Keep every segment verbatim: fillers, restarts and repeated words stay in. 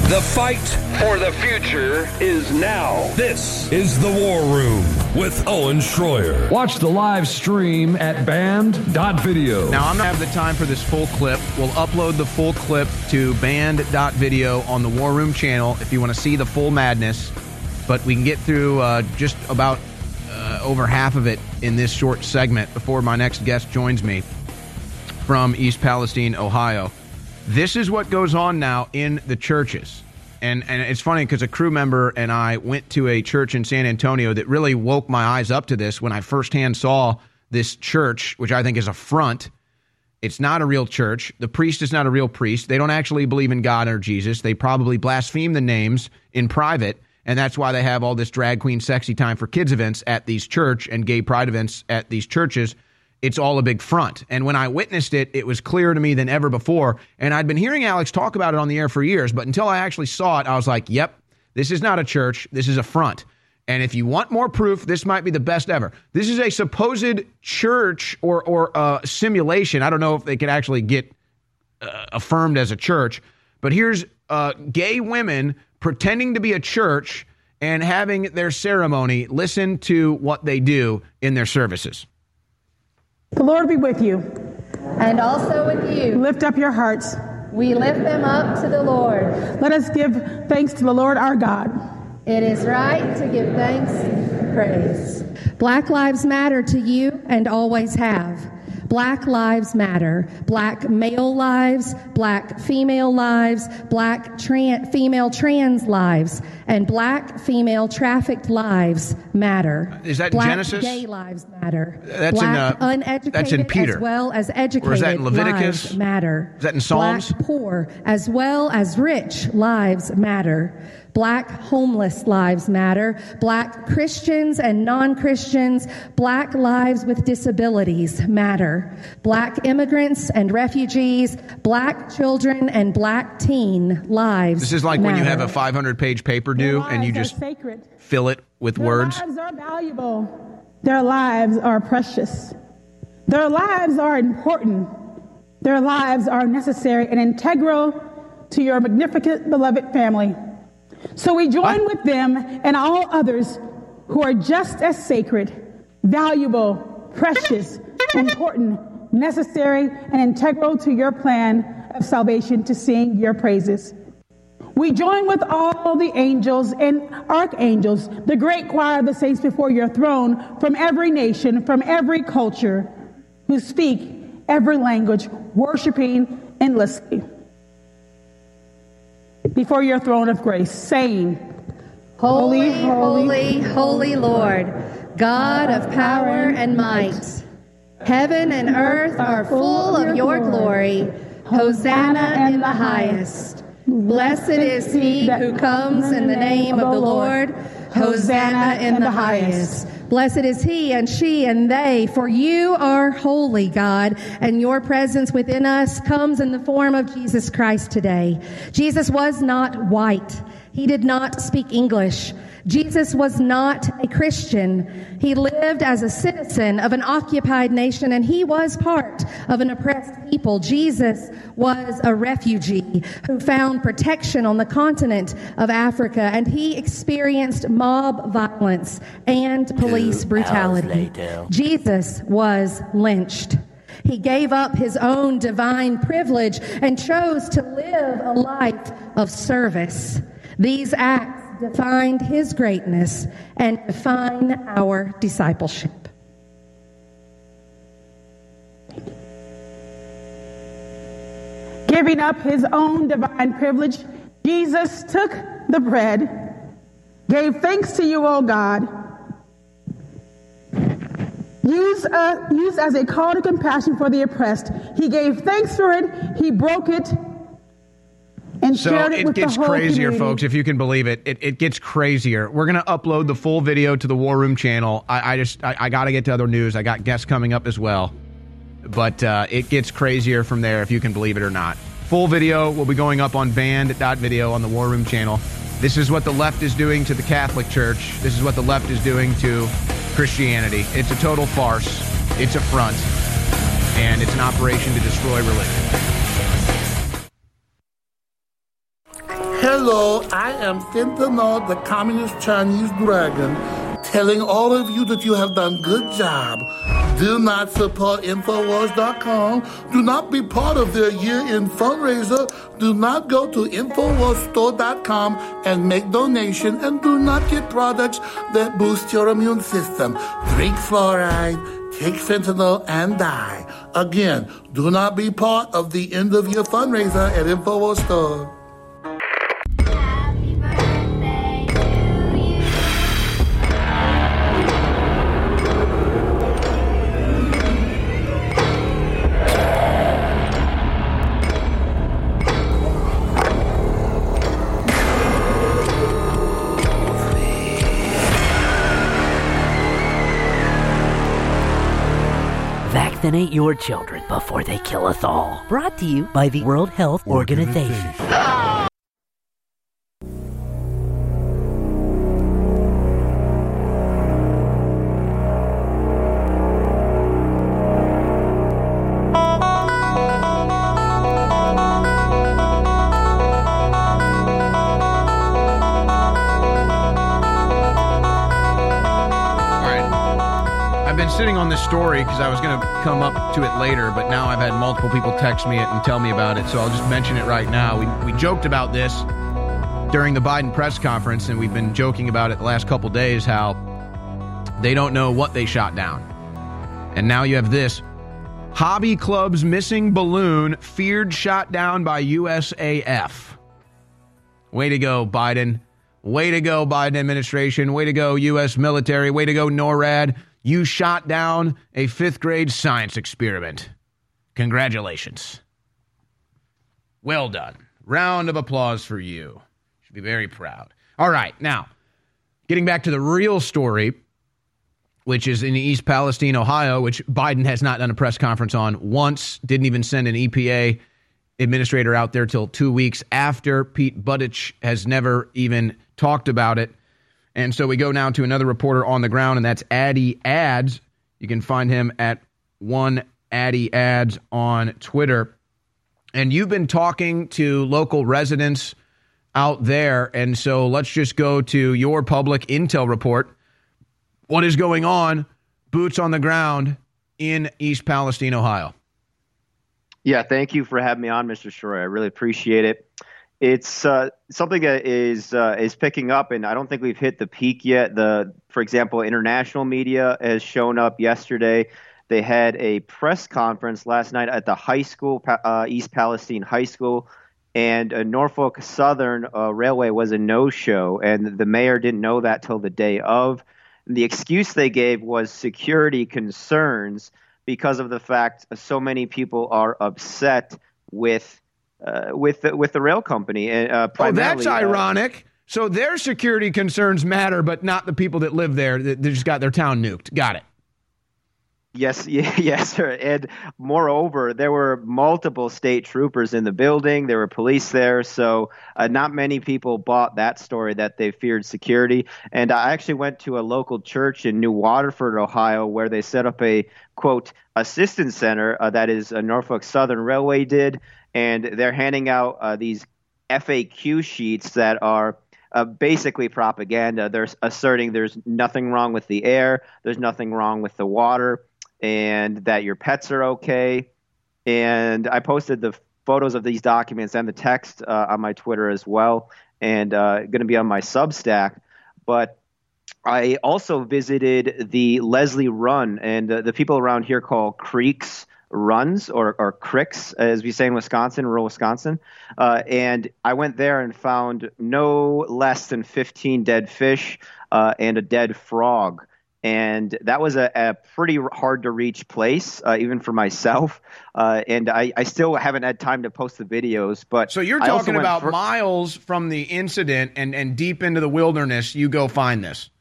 The fight for the future is now. This is The War Room with Owen Schroyer. Watch the live stream at band dot video. Now, I'm not have the time for this full clip. We'll upload the full clip to band dot video on the War Room channel if you want to see the full madness. But we can get through uh, just about uh, over half of it in this short segment before my next guest joins me from East Palestine, Ohio. This is what goes on now in the churches. And and it's funny because a crew member and I went to a church in San Antonio that really woke my eyes up to this when I firsthand saw this church, which I think is a front. It's not a real church. The priest is not a real priest. They don't actually believe in God or Jesus. They probably blaspheme the names in private, and that's why they have all this drag queen sexy time for kids events at these church and gay pride events at these churches. It's all a big front. And when I witnessed it, it was clearer to me than ever before. And I'd been hearing Alex talk about it on the air for years, but until I actually saw it, I was like, yep, this is not a church. This is a front. And if you want more proof, this might be the best ever. This is a supposed church or, or uh, simulation. I don't know if they could actually get uh, affirmed as a church, but here's uh, gay women pretending to be a church and having their ceremony. Listen to what they do in their services. The Lord be with you. And also with you. Lift up your hearts. We lift them up to the Lord. Let us give thanks to the Lord our God. It is right to give thanks and praise. Black lives matter to you and always have. Black lives matter. Black male lives, black female lives, black tran- female trans lives, and black female trafficked lives matter. Is that black in Genesis? Gay lives matter. That's black in, uh, uneducated that's in Peter. as well as educated or is that in Leviticus? Lives matter. Is that in Psalms? Black poor as well as rich lives matter. Black homeless lives matter. Black Christians and non-Christians, black lives with disabilities matter. Black immigrants and refugees, black children and black teen lives This is like matter. when you have a five hundred page paper due and you just sacred. fill it with Their words. Their lives are valuable. Their lives are precious. Their lives are important. Their lives are necessary and integral to your magnificent beloved family. So we join what? with them and all others who are just as sacred, valuable, precious, important, necessary, and integral to your plan of salvation to sing your praises. We join with all the angels and archangels, the great choir of the saints before your throne, from every nation, from every culture, who speak every language, worshiping endlessly before your throne of grace, saying, Holy, holy, holy Lord, God of power and might. Heaven and earth are full of your glory. Hosanna in the highest. Blessed is he who comes in the name of the Lord. Hosanna in the highest. Blessed is he and she and they, for you are holy, God, and your presence within us comes in the form of Jesus Christ today. Jesus was not white. He did not speak English. Jesus was not a Christian. He lived as a citizen of an occupied nation, and he was part of an oppressed people. Jesus was a refugee who found protection on the continent of Africa, and he experienced mob violence and police brutality. Jesus was lynched. He gave up his own divine privilege and chose to live a life of service. These acts defined his greatness and define our discipleship. Giving up his own divine privilege, Jesus took the bread, gave thanks to you, O God, used, uh, used as a call to compassion for the oppressed. He gave thanks for it, he broke it, and So shared it, it with gets the whole crazier, community. folks, if you can believe it. It, it gets crazier. We're going to upload the full video to the War Room channel. I, I just, I, I got to get to other news. I got guests coming up as well. But uh, it gets crazier from there, if you can believe it or not. Full video will be going up on band dot video on the War Room channel. This is what the left is doing to the Catholic Church. This is what the left is doing to Christianity. It's a total farce. It's a front. And it's an operation to destroy religion. Hello, I am Fentanyl, the Communist Chinese Dragon, telling all of you that you have done good job. Do not support Infowars dot com. Do not be part of their year-end fundraiser. Do not go to Infowars Store dot com and make donation, and do not get products that boost your immune system. Drink fluoride, take fentanyl, and die. Again, do not be part of the end of year fundraiser at Infowars Store. Vaccinate your children before they kill us all. Brought to you by the World Health Organization. Organization. Sitting on this story because I was going to come up to it later, but now I've had multiple people text me it and tell me about it, so I'll just mention it right now. We we joked about this during the Biden press conference, and we've been joking about it the last couple days, how they don't know what they shot down. And now you have this. Hobby Club's missing balloon feared shot down by U S A F. Way to go, Biden. Way to go, Biden administration. Way to go, U S military. Way to go, NORAD. You shot down a fifth grade science experiment. Congratulations. Well done. Round of applause for you. Should be very proud. All right, now, getting back to the real story, which is in East Palestine, Ohio, which Biden has not done a press conference on once, didn't even send an E P A administrator out there till two weeks after. Pete Buttigieg has never even talked about it. And so we go now to another reporter on the ground, and that's Addy Ads. You can find him at one Addy Ads on Twitter. And you've been talking to local residents out there, and so let's just go to your public intel report. What is going on, boots on the ground in East Palestine, Ohio? Yeah, thank you for having me on, Mister Shroy. I really appreciate it. It's uh, something that is uh, is picking up, and I don't think we've hit the peak yet. The, for example, international media has shown up yesterday. They had a press conference last night at the high school, uh, East Palestine High School, and uh, Norfolk Southern uh, Railway was a no-show, and the mayor didn't know that till the day of. And the excuse they gave was security concerns because of the fact so many people are upset with Uh, with the, with the rail company. Uh, oh, that's ironic. Uh, so their security concerns matter, but not the people that live there. They just got their town nuked. Got it. Yes, yes, sir. And moreover, there were multiple state troopers in the building. There were police there. So uh, not many people bought that story that they feared security. And I actually went to a local church in New Waterford, Ohio, where they set up a, quote, assistance center uh, that is a Norfolk Southern Railway did. And they're handing out uh, these F A Q sheets that are Uh, basically propaganda. They're asserting there's nothing wrong with the air, there's nothing wrong with the water, and that your pets are okay. And I posted the photos of these documents and the text uh, on my Twitter as well, and uh, going to be on my Substack. But I also visited the Leslie Run, and uh, the people around here call creeks runs or, or cricks, as we say in Wisconsin, rural Wisconsin. Uh, and I went there and found no less than fifteen dead fish uh, and a dead frog. And that was a, a pretty hard to reach place, uh, even for myself. Uh, and I, I still haven't had time to post the videos. But so you're talking about for- miles from the incident and, and deep into the wilderness, you go find this.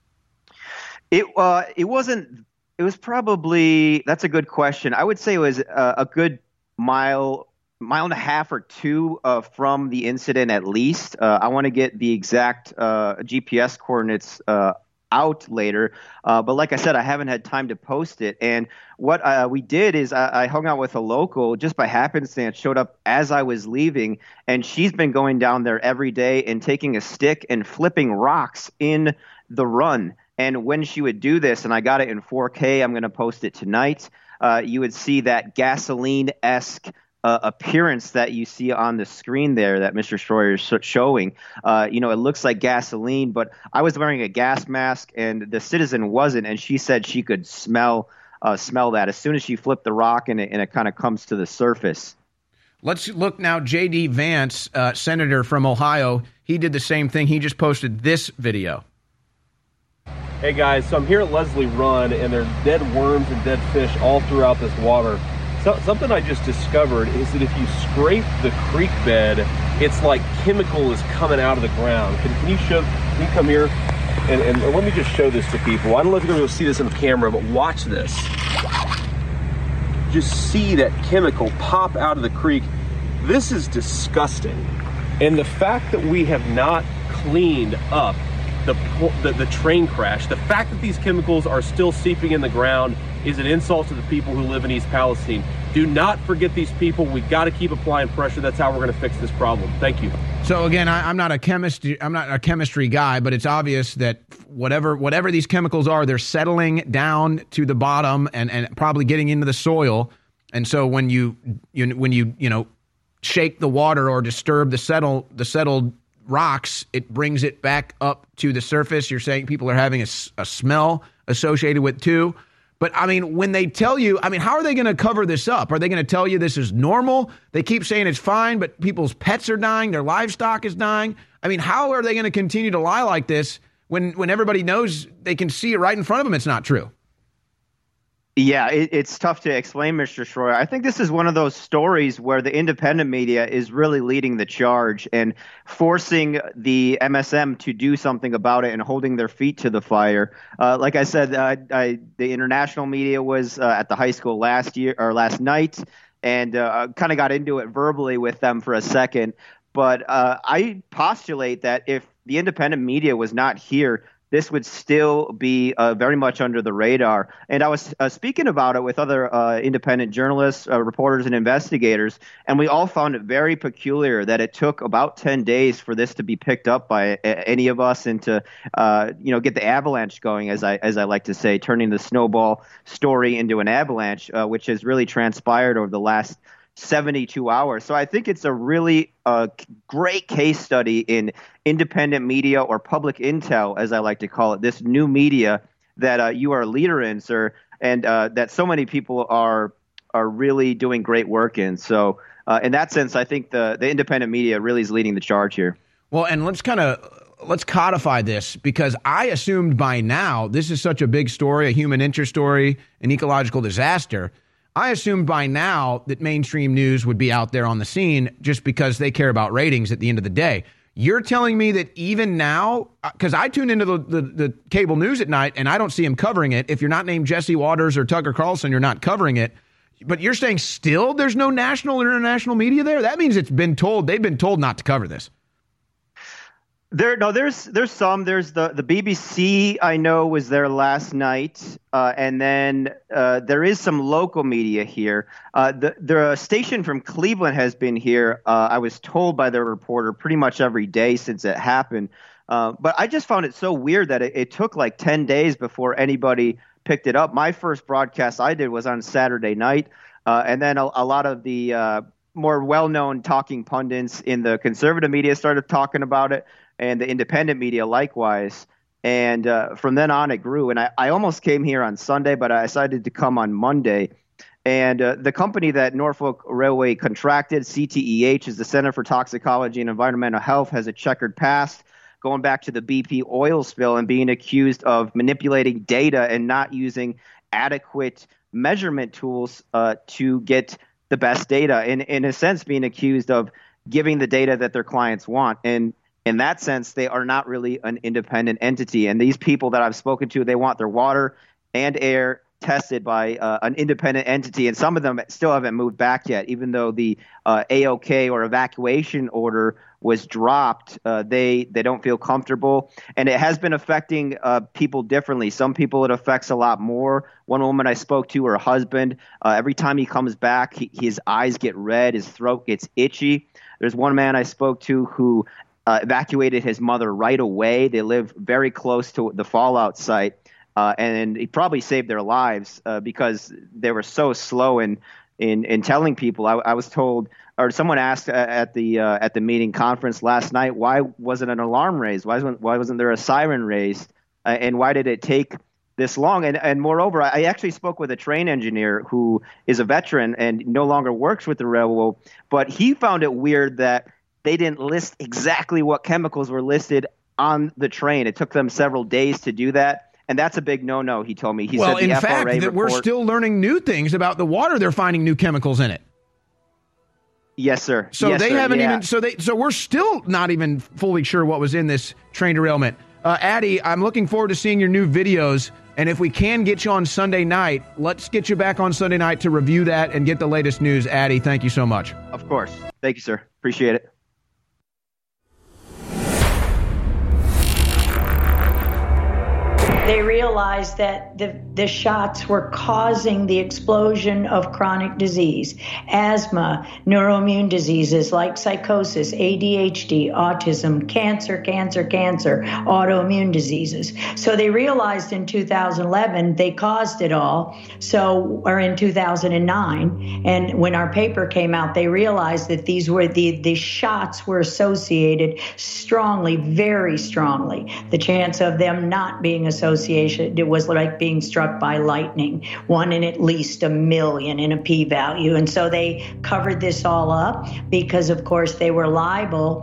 It uh, it wasn't. It was probably, that's a good question. I would say it was a, a good mile, mile and a half or two uh, from the incident at least. Uh, I want to get the exact uh, G P S coordinates uh, out later. Uh, but like I said, I haven't had time to post it. And what uh, we did is I, I hung out with a local just by happenstance, showed up as I was leaving, and she's been going down there every day and taking a stick and flipping rocks in the run. And when she would do this, and I got it in four K, I'm going to post it tonight, uh, you would see that gasoline-esque uh, appearance that you see on the screen there that Mister Schroyer is showing. Uh, you know, it looks like gasoline, but I was wearing a gas mask, and the citizen wasn't, and she said she could smell uh, smell that as soon as she flipped the rock, and it, and it kind of comes to the surface. Let's look now. J D. Vance, uh, senator from Ohio, he did the same thing. He just posted this video. Hey guys, so I'm here at Leslie Run, and there are dead worms and dead fish all throughout this water. So, something I just discovered is that if you scrape the creek bed, it's like chemical is coming out of the ground. Can, can you show, can you come here? And, and let me just show this to people. I don't know if you're going to see this on the camera, but watch this. Just see that chemical pop out of the creek. This is disgusting. And the fact that we have not cleaned up The, the the train crash, the fact that these chemicals are still seeping in the ground is an insult to the people who live in East Palestine. Do not forget these people. We've got to keep applying pressure. That's how we're going to fix this problem. Thank you. So again, I, I'm not a chemist. I'm not a chemistry guy, but it's obvious that whatever whatever these chemicals are, they're settling down to the bottom and, and probably getting into the soil. And so when you, you when you you know shake the water or disturb the settle the settled rocks, it brings it back up to the surface. You're saying people are having a, a smell associated with too. But I mean, when they tell you, I mean, how are they going to cover this up? Are they going to tell you this is normal? They keep saying it's fine, but people's pets are dying. Their livestock is dying. I mean, how are they going to continue to lie like this when, when everybody knows they can see it right in front of them? It's not true. Yeah, it, it's tough to explain, Mister Schroyer. I think this is one of those stories where the independent media is really leading the charge and forcing the M S M to do something about it and holding their feet to the fire. Uh, like I said, uh, I, the international media was uh, at the high school last year or last night, and uh, kind of got into it verbally with them for a second. But uh, I postulate that if the independent media was not here, this would still be uh, very much under the radar. And I was uh, speaking about it with other uh, independent journalists, uh, reporters, and investigators, and we all found it very peculiar that it took about ten days for this to be picked up by a- any of us and to uh, you know, get the avalanche going, as I as I like to say, turning the snowball story into an avalanche, uh, which has really transpired over the last seventy-two hours. So I think it's a really uh, great case study in independent media, or public intel, as I like to call it, this new media that uh, you are a leader in, sir, and uh, that so many people are are really doing great work in. So uh, in that sense, I think the, the independent media really is leading the charge here. Well, and let's kind of let's codify this, because I assumed by now this is such a big story, a human interest story, an ecological disaster. I assumed by now that mainstream news would be out there on the scene just because they care about ratings at the end of the day. You're telling me that even now, because I tune into the, the, the cable news at night and I don't see them covering it. If you're not named Jesse Waters or Tucker Carlson, you're not covering it. But you're saying still there's no national or international media there? That means it's been told, they've been told not to cover this. There, no, there's there's some. There's the, the B B C, I know, was there last night. Uh, and then uh, there is some local media here. Uh, the, the station from Cleveland has been here, uh, I was told by their reporter, pretty much every day since it happened. Uh, but I just found it so weird that it, it took like ten days before anybody picked it up. My first broadcast I did was on Saturday night. Uh, and then a, a lot of the uh, more well-known talking pundits in the conservative media started talking about it, and the independent media likewise. And uh, from then on, it grew. And I, I almost came here on Sunday, but I decided to come on Monday. And uh, the company that Norfolk Railway contracted, C T E H, is the Center for Toxicology and Environmental Health, has a checkered past, going back to the B P oil spill and being accused of manipulating data and not using adequate measurement tools uh, to get the best data. In, in a sense, being accused of giving the data that their clients want. And in that sense, they are not really an independent entity. And these people that I've spoken to, they want their water and air tested by uh, an independent entity, and some of them still haven't moved back yet, even though the uh, A O K or evacuation order was dropped. Uh, they they don't feel comfortable, and it has been affecting uh, people differently. Some people it affects a lot more. One woman I spoke to, her husband, uh, every time he comes back, he, his eyes get red, his throat gets itchy. There's one man I spoke to who uh, evacuated his mother right away. They live very close to the fallout site. Uh, and he probably saved their lives uh, because they were so slow in in, in telling people. I, I was told, or someone asked at the uh, at the meeting conference last night, why wasn't an alarm raised? Why wasn't why wasn't there a siren raised? Uh, and why did it take this long? And and moreover, I actually spoke with a train engineer who is a veteran and no longer works with the railroad, but he found it weird that they didn't list exactly what chemicals were listed on the train. It took them several days to do that. And that's a big no-no, he told me. He well, said the in F R A fact, that we're report, still learning new things about the water. They're finding new chemicals in it. Yes, sir. So yes, they sir. haven't yeah. even. So they. So we're still not even fully sure what was in this train derailment. Uh, Addie, I'm looking forward to seeing your new videos. And if we can get you on Sunday night, let's get you back on Sunday night to review that and get the latest news. Addie, thank you so much. Of course. Thank you, sir. Appreciate it. They realized that the, the shots were causing the explosion of chronic disease, asthma, neuroimmune diseases like psychosis, A D H D, autism, cancer, cancer, cancer, autoimmune diseases. So they realized in two thousand eleven they caused it all. So, or in two thousand nine, and when our paper came out, they realized that these were the, the shots were associated strongly, very strongly. The chance of them not being associated, it was like being struck by lightning, one in at least a million in a p-value. And so they covered this all up because, of course, they were liable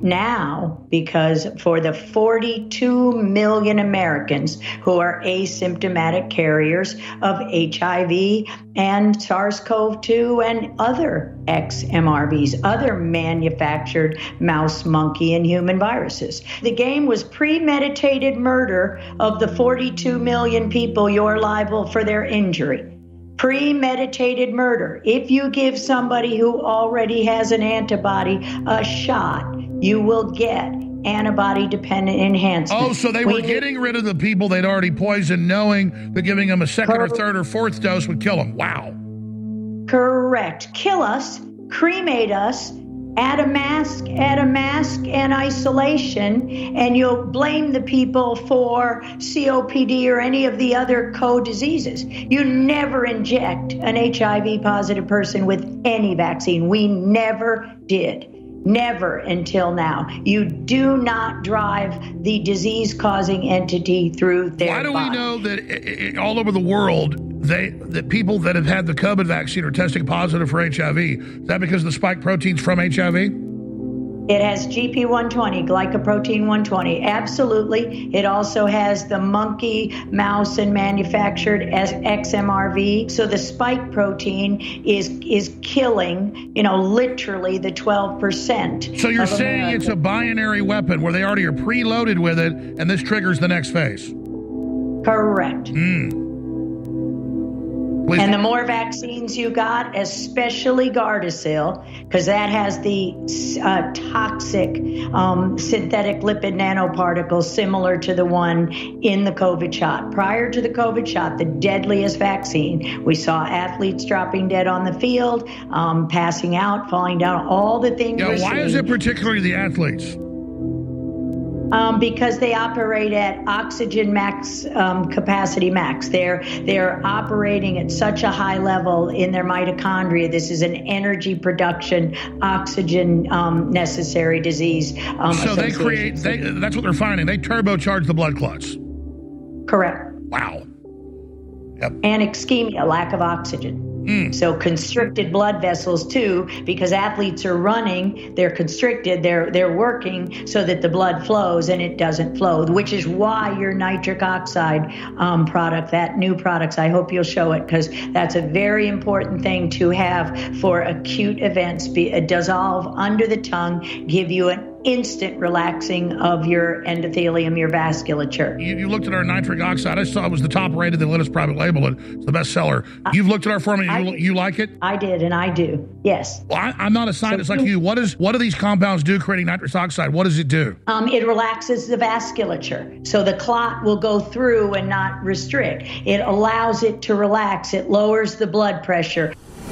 now because for the forty-two million Americans who are asymptomatic carriers of H I V and SARS-C o V two and other X M R Vs, other manufactured mouse, monkey, and human viruses. The game was premeditated murder of the forty-two million people you're liable for their injury. Premeditated murder. If you give somebody who already has an antibody a shot, you will get antibody-dependent enhancement. Oh, so they were we getting rid of the people they'd already poisoned, knowing that giving them a second or third or fourth dose would kill them. Wow. Correct. Kill us, cremate us, add a mask, add a mask and isolation, and you'll blame the people for C O P D or any of the other co-diseases. You never inject an H I V positive person with any vaccine. We never did. Never until now. You do not drive the disease-causing entity through their Why do body. we know that it, all over the world, they that people that have had the COVID vaccine are testing positive for H I V? Is that because of the spike proteins from H I V? It has G P one twenty, glycoprotein one twenty. Absolutely. It also has the monkey, mouse, and manufactured as X M R V. So the spike protein is is killing, you know, literally the twelve percent. So you're saying America. It's a binary weapon where they already are preloaded with it, and this triggers the next phase? Correct. Mm. And the more vaccines you got, especially Gardasil, because that has the uh, toxic um, synthetic lipid nanoparticles similar to the one in the COVID shot. Prior to the COVID shot, the deadliest vaccine, we saw athletes dropping dead on the field, um, passing out, falling down, all the things. Yeah, we're why seeing. is it particularly the athletes? Um, because they operate at oxygen max um, capacity max. They're they're operating at such a high level in their mitochondria. This is an energy production, oxygen um, necessary disease. Um, so they create. They, that's what they're finding. They turbocharge the blood clots. Correct. Wow. Yep. And ischemia, lack of oxygen. Mm. So constricted blood vessels too, because athletes are running, they're constricted, they're they're working so that the blood flows and it doesn't flow, which is why your nitric oxide um, product, that new products, I hope you'll show it because that's a very important thing to have for acute events. Be, uh, dissolve under the tongue, give you an instant relaxing of your endothelium, your vasculature. You, you looked at our nitric oxide. I saw it was the top rated. They let us private label it. It's the best seller. You've looked at our formula. You, you like it? I did, and I do. Yes. Well, I, I'm not a scientist so, like you. What is what do these compounds do creating nitrous oxide? What does it do? Um, it relaxes the vasculature. So the clot will go through and not restrict. It allows it to relax. It lowers the blood pressure.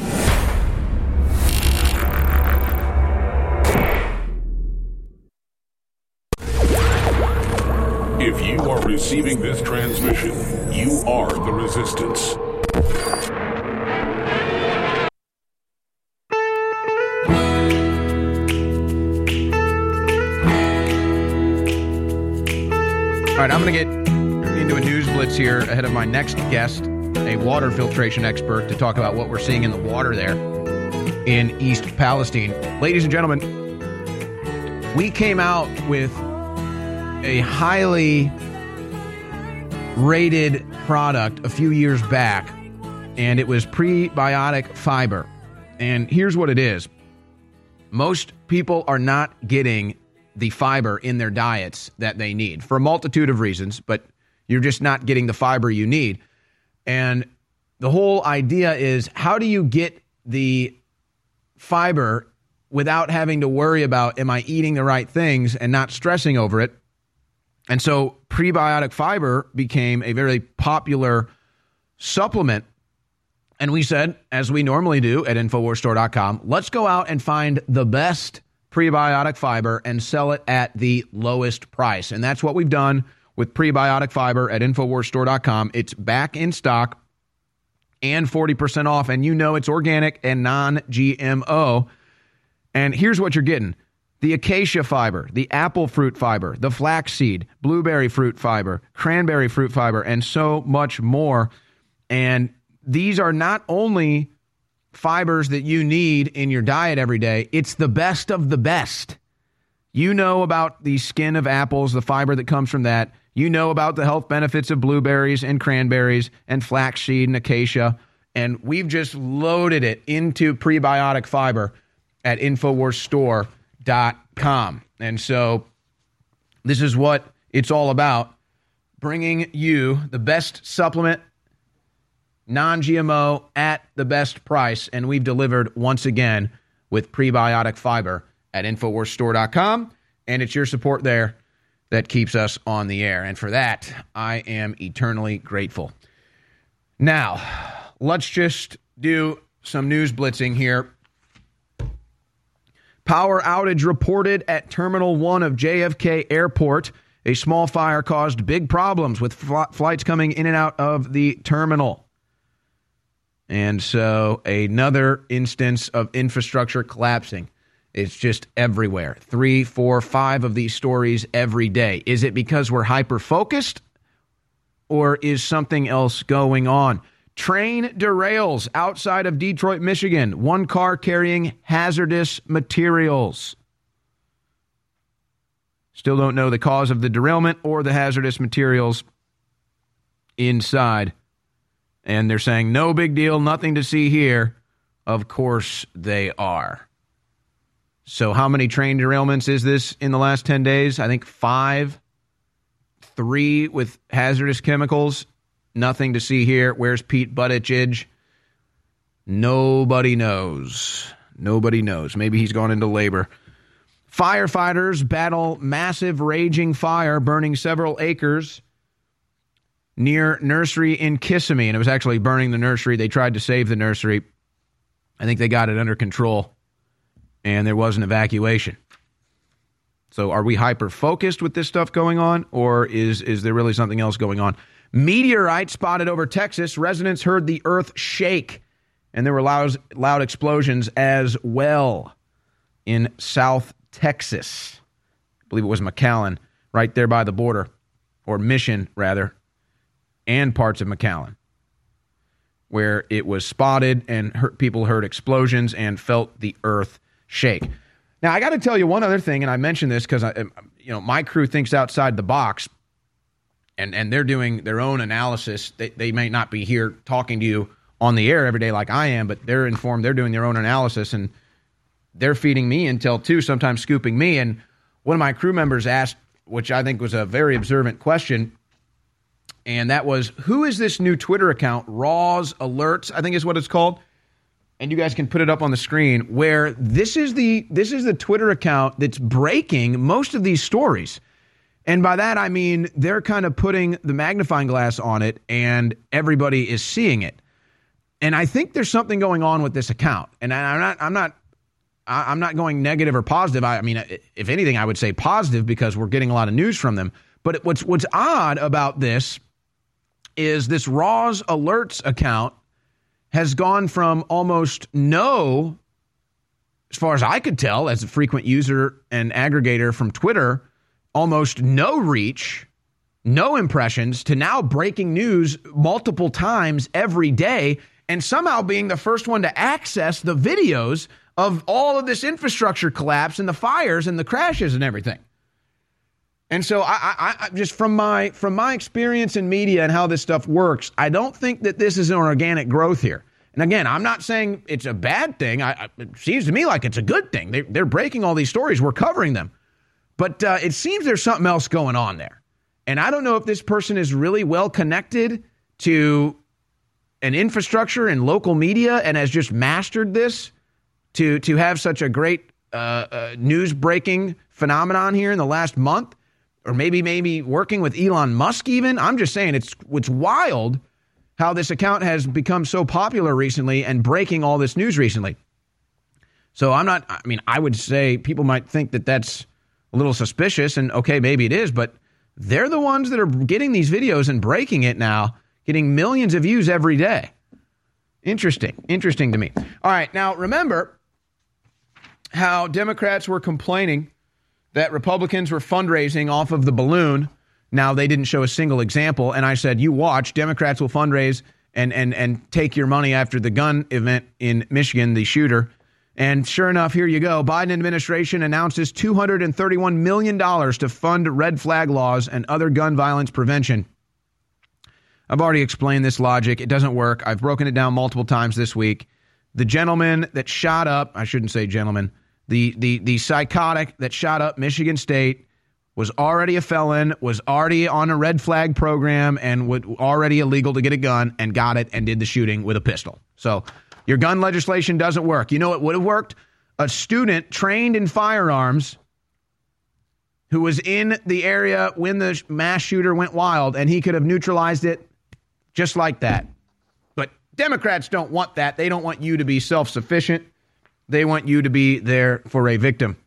If you are receiving this transmission, you are the resistance. All right, I'm going to get into a news blitz here ahead of my next guest, a water filtration expert, to talk about what we're seeing in the water there in East Palestine. Ladies and gentlemen, we came out with a highly rated product a few years back, and it was prebiotic fiber. And here's what it is. Most people are not getting the fiber in their diets that they need for a multitude of reasons, but you're just not getting the fiber you need. And the whole idea is, how do you get the fiber without having to worry about, am I eating the right things and not stressing over it? And so prebiotic fiber became a very popular supplement. And we said, as we normally do at Infowars Store dot com, let's go out and find the best prebiotic fiber and sell it at the lowest price. And that's what we've done with prebiotic fiber at Infowars Store dot com. It's back in stock and forty percent off. And you know it's organic and non G M O. And here's what you're getting. The acacia fiber, the apple fruit fiber, the flaxseed, blueberry fruit fiber, cranberry fruit fiber, and so much more. And these are not only fibers that you need in your diet every day, it's the best of the best. You know about the skin of apples, the fiber that comes from that. You know about the health benefits of blueberries and cranberries and flaxseed and acacia. And we've just loaded it into prebiotic fiber at Infowars Store dot com. And so this is what it's all about, bringing you the best supplement, non-G M O, at the best price. And we've delivered once again with prebiotic fiber at Infowars Store dot com. And it's your support there that keeps us on the air. And for that, I am eternally grateful. Now, let's just do some news blitzing here. Power outage reported at Terminal one of J F K Airport. A small fire caused big problems with fl- flights coming in and out of the terminal. And so another instance of infrastructure collapsing. It's just everywhere. Three, four, five of these stories every day. Is it because we're hyper-focused, or is something else going on? Train derails outside of Detroit, Michigan. One car carrying hazardous materials. Still don't know the cause of the derailment or the hazardous materials inside. And they're saying, no big deal, nothing to see here. Of course they are. So how many train derailments is this in the last ten days? I think five. Three with hazardous chemicals. Nothing to see here. Where's Pete Buttigieg? Nobody knows. Nobody knows. Maybe he's gone into labor. Firefighters battle massive raging fire burning several acres near nursery in Kissimmee. And it was actually burning the nursery. They tried to save the nursery. I think they got it under control, and there was an evacuation. So are we hyper-focused with this stuff going on, or is, is there really something else going on? Meteorite spotted over Texas. Residents heard the earth shake, and there were loud, loud explosions as well in South Texas. I believe it was McAllen, right there by the border, or Mission, rather, and parts of McAllen, where it was spotted and heard, people heard explosions and felt the earth shake. Now, I got to tell you one other thing, and I mentioned this because, I, you know, my crew thinks outside the box, and, and they're doing their own analysis. They, they may not be here talking to you on the air every day like I am, but they're informed. They're doing their own analysis, and they're feeding me intel, too, sometimes scooping me. And one of my crew members asked, which I think was a very observant question, and that was, who is this new Twitter account, Raws Alerts, I think is what it's called, and you guys can put it up on the screen, where this is the this is the Twitter account that's breaking most of these stories. And by that, I mean they're kind of putting the magnifying glass on it, and everybody is seeing it. And I think there's something going on with this account. And I'm not I'm not I'm not going negative or positive. I, I mean, if anything, I would say positive because we're getting a lot of news from them. But what's what's odd about this is this Raws Alerts account has gone from almost no, as far as I could tell, as a frequent user and aggregator from Twitter, almost no reach, no impressions, to now breaking news multiple times every day, and somehow being the first one to access the videos of all of this infrastructure collapse and the fires and the crashes and everything. And so I, I, I just from my from my experience in media and how this stuff works, I don't think that this is an organic growth here. And again, I'm not saying it's a bad thing. I, I, it seems to me like it's a good thing. They, they're breaking all these stories. We're covering them. But uh, it seems there's something else going on there. And I don't know if this person is really well connected to an infrastructure and local media and has just mastered this to, to have such a great uh, uh, news breaking phenomenon here in the last month. Or maybe maybe working with Elon Musk even. I'm just saying it's it's wild how this account has become so popular recently and breaking all this news recently. So I'm not, I mean, I would say people might think that that's a little suspicious, and okay, maybe it is, but they're the ones that are getting these videos and breaking it now, getting millions of views every day. Interesting, interesting to me. All right, now remember how Democrats were complaining that Republicans were fundraising off of the balloon. Now, they didn't show a single example. And I said, you watch, Democrats will fundraise and, and, and take your money after the gun event in Michigan, the shooter. And sure enough, here you go. Biden administration announces two hundred thirty-one million dollars to fund red flag laws and other gun violence prevention. I've already explained this logic. It doesn't work. I've broken it down multiple times this week. The gentleman that shot up, I shouldn't say gentleman, The, the the psychotic that shot up Michigan State was already a felon, was already on a red flag program, and was already illegal to get a gun, and got it and did the shooting with a pistol. So your gun legislation doesn't work. You know what would have worked? A student trained in firearms who was in the area when the mass shooter went wild, and he could have neutralized it just like that. But Democrats don't want that. They don't want you to be self-sufficient. They want you to be there for a victim.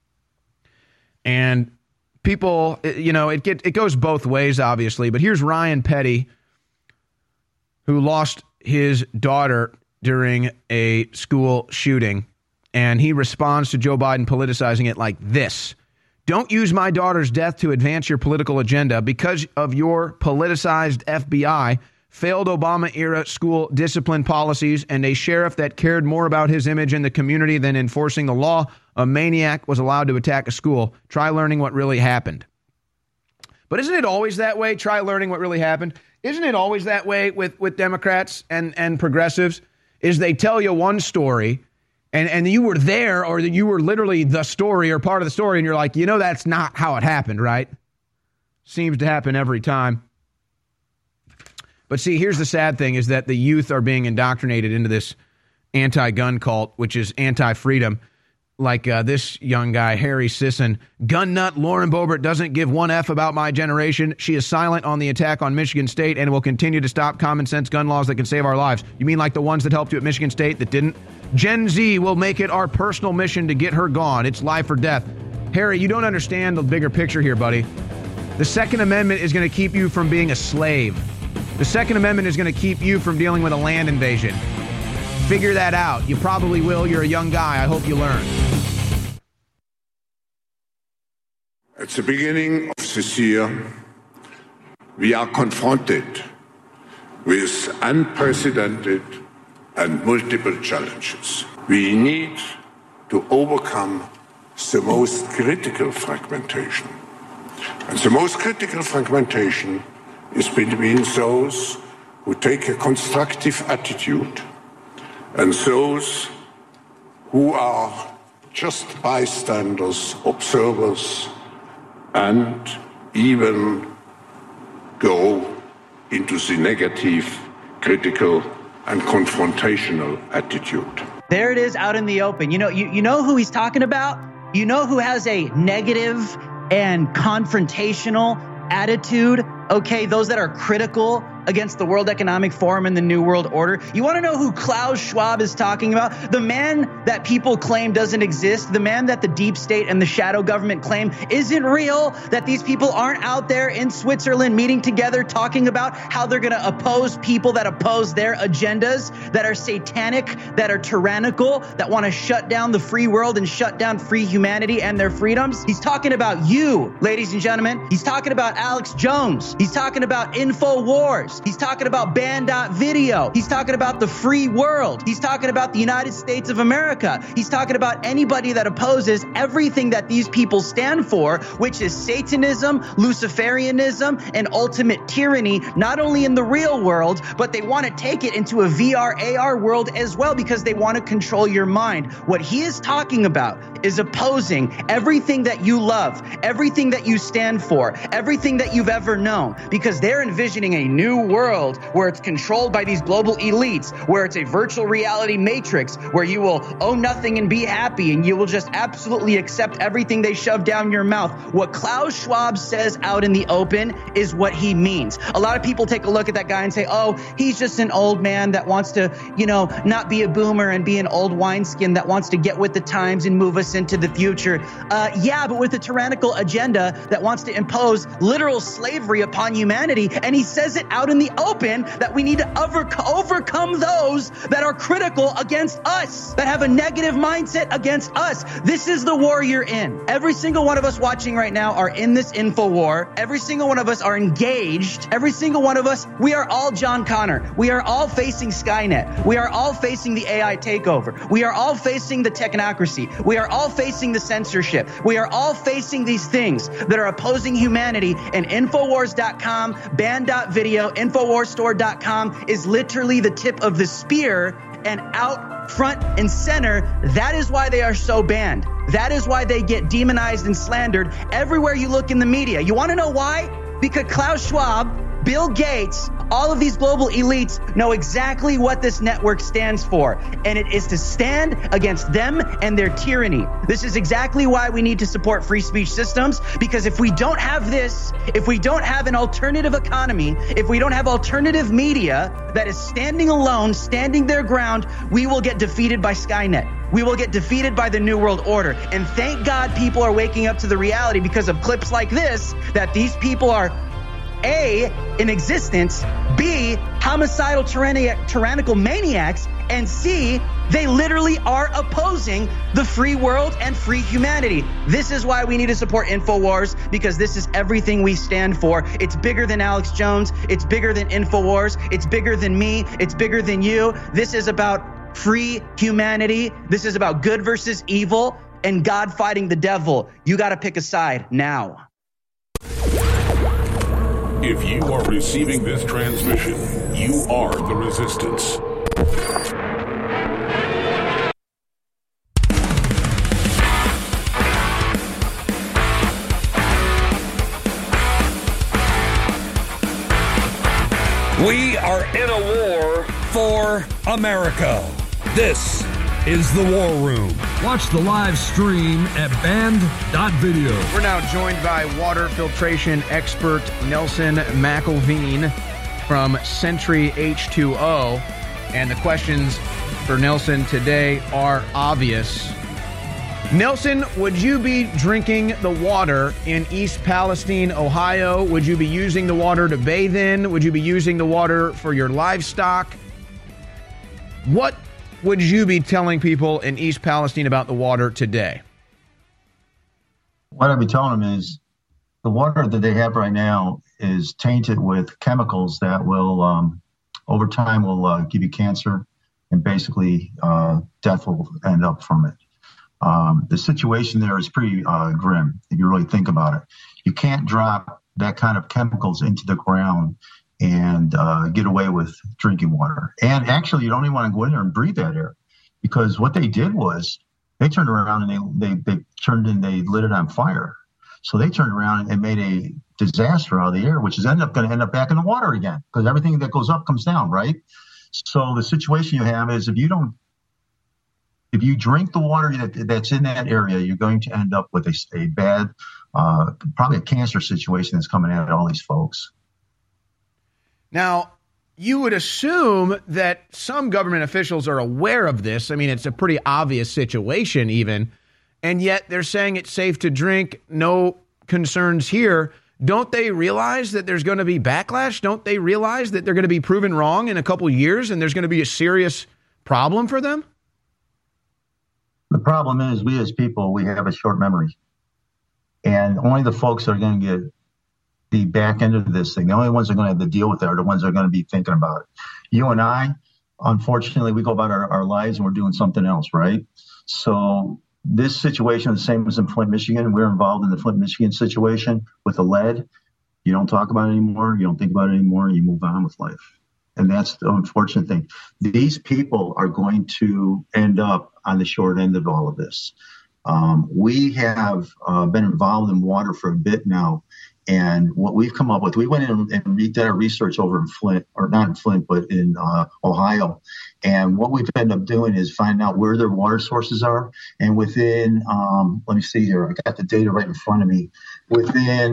And people, you know, it get, it goes both ways, obviously. But here's Ryan Petty, who lost his daughter during a school shooting. And he responds to Joe Biden politicizing it like this. Don't use my daughter's death to advance your political agenda because of your politicized F B I, failed Obama-era school discipline policies, and a sheriff that cared more about his image in the community than enforcing the law. A maniac was allowed to attack a school. Try learning what really happened. But isn't it always that way? Try learning what really happened. Isn't it always that way with, with Democrats and, and progressives? Is they tell you one story, and, and you were there, or you were literally the story or part of the story, and you're like, you know, that's not how it happened, right? Seems to happen every time. But see, here's the sad thing is that the youth are being indoctrinated into this anti-gun cult, which is anti-freedom. Like uh, this young guy, Harry Sisson, gun nut Lauren Boebert doesn't give one F about my generation. She is silent on the attack on Michigan State and will continue to stop common sense gun laws that can save our lives. You mean like the ones that helped you at Michigan State that didn't? Gen Z will make it our personal mission to get her gone. It's life or death. Harry, you don't understand the bigger picture here, buddy. The Second Amendment is going to keep you from being a slave. The Second Amendment is going to keep you from dealing with a land invasion. Figure that out. You probably will. You're a young guy. I hope you learn. At the beginning of this year, we are confronted with unprecedented and multiple challenges. We need to overcome the most critical fragmentation. And the most critical fragmentation is between those who take a constructive attitude and those who are just bystanders, observers, and even go into the negative, critical, and confrontational attitude. There it is out in the open. You know, you, you know who he's talking about? You know who has a negative and confrontational attitude? Okay, those that are critical against the World Economic Forum and the New World Order. You want to know who Klaus Schwab is talking about? The man that people claim doesn't exist, the man that the deep state and the shadow government claim isn't real, that these people aren't out there in Switzerland meeting together talking about how they're going to oppose people that oppose their agendas, that are satanic, that are tyrannical, that want to shut down the free world and shut down free humanity and their freedoms. He's talking about you, ladies and gentlemen. He's talking about Alex Jones. He's talking about InfoWars. He's talking about Band dot video. He's talking about the free world. He's talking about the United States of America. He's talking about anybody that opposes everything that these people stand for, which is Satanism, Luciferianism, and ultimate tyranny, not only in the real world, but they want to take it into a V R, A R world as well because they want to control your mind. What he is talking about is opposing everything that you love, everything that you stand for, everything that you've ever known, because they're envisioning a new world where it's controlled by these global elites, where it's a virtual reality matrix, where you will own nothing and be happy, and you will just absolutely accept everything they shove down your mouth. What Klaus Schwab says out in the open is what he means. A lot of people take a look at that guy and say, oh, he's just an old man that wants to, you know, not be a boomer and be an old wineskin that wants to get with the times and move us into the future. Uh, yeah, but with a tyrannical agenda that wants to impose literal slavery upon humanity. And he says it out in the open that we need to over- overcome those that are critical against us, that have a negative mindset against us. This is the war you're in. Every single one of us watching right now are in this info war. Every single one of us are engaged. Every single one of us, we are all John Connor. We are all facing Skynet. We are all facing the A I takeover. We are all facing the technocracy. We are all facing the censorship. We are all facing these things that are opposing humanity, and Infowars dot com, Band dot video, Infowars Store dot com is literally the tip of the spear, and out front and center, that is why they are so banned. That is why they get demonized and slandered everywhere you look in the media. You want to know why? Because Klaus Schwab, Bill Gates, all of these global elites know exactly what this network stands for, and it is to stand against them and their tyranny. This is exactly why we need to support free speech systems, because if we don't have this, if we don't have an alternative economy, if we don't have alternative media that is standing alone, standing their ground, we will get defeated by Skynet. We will get defeated by the New World Order. And thank God people are waking up to the reality because of clips like this, that these people are A, in existence, B, homicidal tyranni- tyrannical maniacs, and C, they literally are opposing the free world and free humanity. This is why we need to support InfoWars, because this is everything we stand for. It's bigger than Alex Jones. It's bigger than InfoWars. It's bigger than me. It's bigger than you. This is about free humanity. This is about good versus evil and God fighting the devil. You got to pick a side now. If you are receiving this transmission, you are the resistance. We are in a war for America. This is the War Room. Watch the live stream at Band dot video. We're now joined by water filtration expert Nelson McElveen from Sentry H two O. And the questions for Nelson today are obvious. Nelson, would you be drinking the water in East Palestine, Ohio? Would you be using the water to bathe in? Would you be using the water for your livestock? What would you be telling people in East Palestine about the water today? What I'd be telling them is the water that they have right now is tainted with chemicals that will, um, over time, will uh, give you cancer, and basically uh, death will end up from it. Um, the situation there is pretty uh, grim if you really think about it. You can't drop that kind of chemicals into the ground and uh, get away with drinking water. And actually, you don't even want to go in there and breathe that air, because what they did was They turned around and they, they, they turned and they lit it on fire. So they turned around and made a disaster out of the air, which is end up going to end up back in the water again, because everything that goes up comes down, right? So the situation you have is if you don't, if you drink the water that, that's in that area, you're going to end up with a, a bad, uh, probably a cancer situation that's coming at all these folks. Now, you would assume that some government officials are aware of this. I mean, it's a pretty obvious situation even, and yet they're saying it's safe to drink, no concerns here. Don't they realize that there's going to be backlash? Don't they realize that they're going to be proven wrong in a couple of years and there's going to be a serious problem for them? The problem is we as people, we have a short memory. And only the folks that are going to get the back end of this thing, the only ones that are going to have to deal with it are the ones that are going to be thinking about it. You and I, unfortunately, we go about our, our lives and we're doing something else, right? So this situation is the same as in Flint, Michigan. We're involved in the Flint, Michigan situation with the lead. You don't talk about it anymore. You don't think about it anymore. You move on with life. And that's the unfortunate thing. These people are going to end up on the short end of all of this. Um, we have uh, been involved in water for a bit now. And what we've come up with, we went in and did our research over in Flint, or not in Flint, but in uh, Ohio. And what we've ended up doing is finding out where their water sources are. And within, um, let me see here, I got the data right in front of me. Within,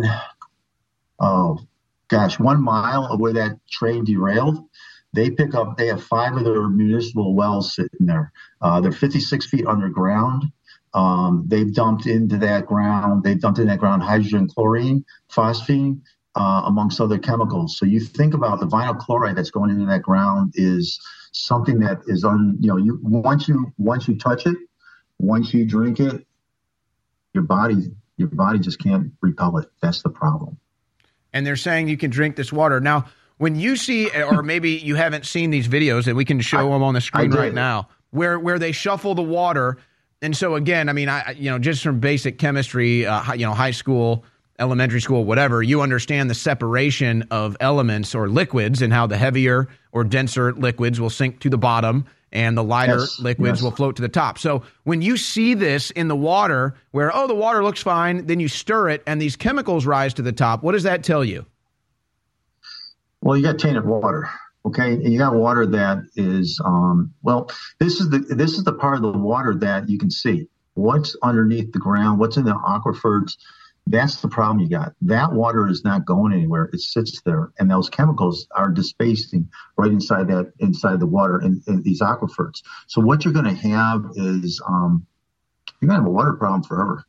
oh, gosh, one mile of where that train derailed, they pick up, they have five of their municipal wells sitting there. Uh, they're fifty-six feet underground. Um, they've dumped into that ground, they've dumped in that ground hydrogen, chlorine, phosphine, uh, amongst other chemicals. So you think about the vinyl chloride that's going into that ground is something that is on, you know, you once you once you touch it, once you drink it, your body your body just can't repel it. That's the problem. And they're saying you can drink this water. Now, when you see, or maybe you haven't seen these videos, and we can show I, them on the screen right now, where where they shuffle the water. And so, again, I mean, I you know, just from basic chemistry, uh, you know, high school, elementary school, whatever, you understand the separation of elements or liquids and how the heavier or denser liquids will sink to the bottom and the lighter yes, liquids yes. will float to the top. So when you see this in the water where, oh, the water looks fine, then you stir it and these chemicals rise to the top, what does that tell you? Well, you got tainted water. Okay, and you got water that is, um, well, this is the this is the part of the water that you can see. What's underneath the ground, what's in the aquifers, that's the problem you got. That water is not going anywhere. It sits there, and those chemicals are dispersing right inside that inside the water in, in these aquifers. So what you're going to have is um, you're going to have a water problem forever.